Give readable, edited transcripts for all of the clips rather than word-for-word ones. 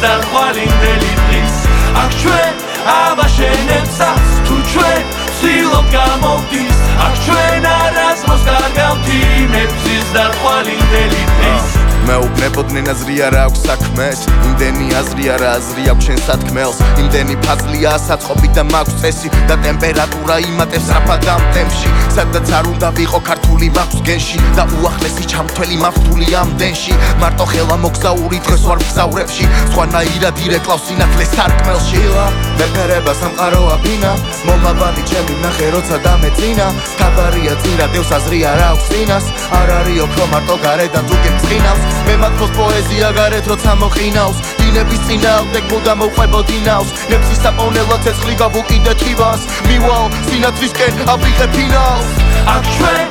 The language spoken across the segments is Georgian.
და ხვალინდელი დღის აქ ჩვენ ავაშენებსაც თუ ჩვენ ვცდილობ გამოვდის აქ ჩვენ არასდროს კარგავთ იმებზის და ხვალინდელი დღის მეუბნებოდნენ აზრი არა აქვს საქმეს იმდენი აზრი არა აზრი აქვს შენ სათქმელს იმდენი ფაზლია საწყობი და მაქვს წესი და ტემპერატურა იმატებს რაფად ამ ტემპში სადაც არ უნდა ვიყო ქართული მაქვს გენში და უახლესი ჩამთველი მავთული ამდენში მარტო ხელა მოგზაური დღეს ვარ მგზავრებში სხვანაირად ირეკლავს სინათლე სარკმელში მეფერება სამყაროა ბინა მომავალი ჩემი ნახე როცა დამეწინა თავარია წირა დევს აზრი არ აქვს წინას არ არის ოქრო მარტო გარედან თუ გემწყინავს მე მათქოს პოეზია გარეთ როცა მოყინავს დინების წინააღმდეგ მუდამ მოვყვებოდინავს ნებსის საპოვნელო ცეცხლი გავუკიდე თივას მივალ სინათლისკენ ავიღე ფინალს აქ ჩვენ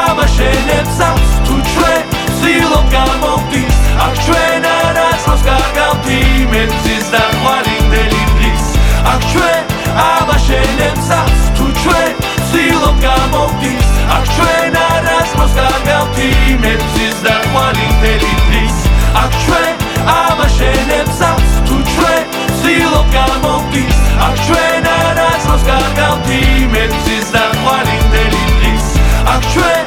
ავაშენებსაც თუ ჩვენ ვცდილობ გამოვდის აქ ჩვენ არასდროს კარგავთ იმებზის და ხვალინდელი დღის აქ ჩვენ ავაშენებსაც თუ ჩვენ ვცდილობ გამოვდის აქ ჩვენ არასდროს კარგავთ იმებზის და ხვალინდელი დღის აქ ჩვენ ავაშენებსაც თუ ჩვენ ვცდილობ გამოვდის აქ ჩვენ არასდროს კარგავთ იმებზის და ხვალინდელი დღის აქ ჩვენ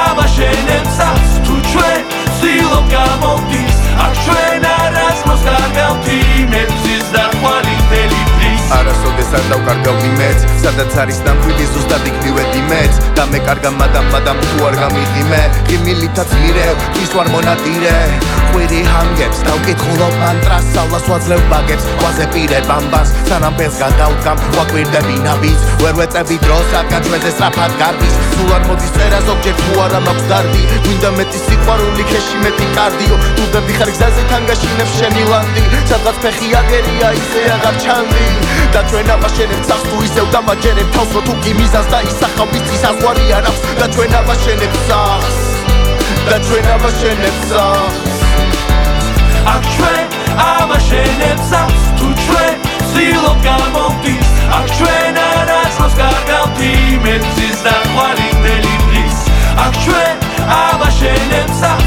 ავაშენებსაც თუ ჩვენ ვცდილობ გამოვდის აქ ჩვენ არასდროს კარგავთ იმებზის და ხვალინდელი დღის არასოდეს არ დავკარგავდი მეც სადაც არის დამხვილი ზუსტად იქ მივედი მეც და მე კარგა მადამ თუ არ გამიღი მე ღიმილითაც მირევ ის ვარ მონადირე ყვირი ჰანგებს დავკითხულობ მანტრას სალას ვაძლევ ბაგებს ვაზე პირებ ამბას სანამ ფენს გადავდგამ ვაკვირდები ნაბის ვერ ვეწები დროს რადგან ჩვენზე სწრაფად გარდის სულ არ მოდის წერა ზოგჯერ თუ არა მაქვს დარდი გვინდა მეტი სიყვარული ქეში მეტი კარდიო დუდები ხარ გზაზე თანგაშინებ შენი ლანდი სადღაც ფეხი აგერია ისე აღარ ჩანდი და ჩვენ ავაშენებთ სახს თუ ისევ დამაჯერებ თავს რო თუ კი მიზანს და ისახავ ვის საზღვარი არ აქვს და ჩვენ ავაშენებთ სახს და ჩვენ ავაშენებთ სახს აქ ჩვენ ავაშენებსაც თუ ჩვენ ვცდილობ გამოვდის აქ ჩვენ არასდროს კარგავთ იმებზის და ხვალინდელი დღის აქ ჩვენ ავაშენებსაც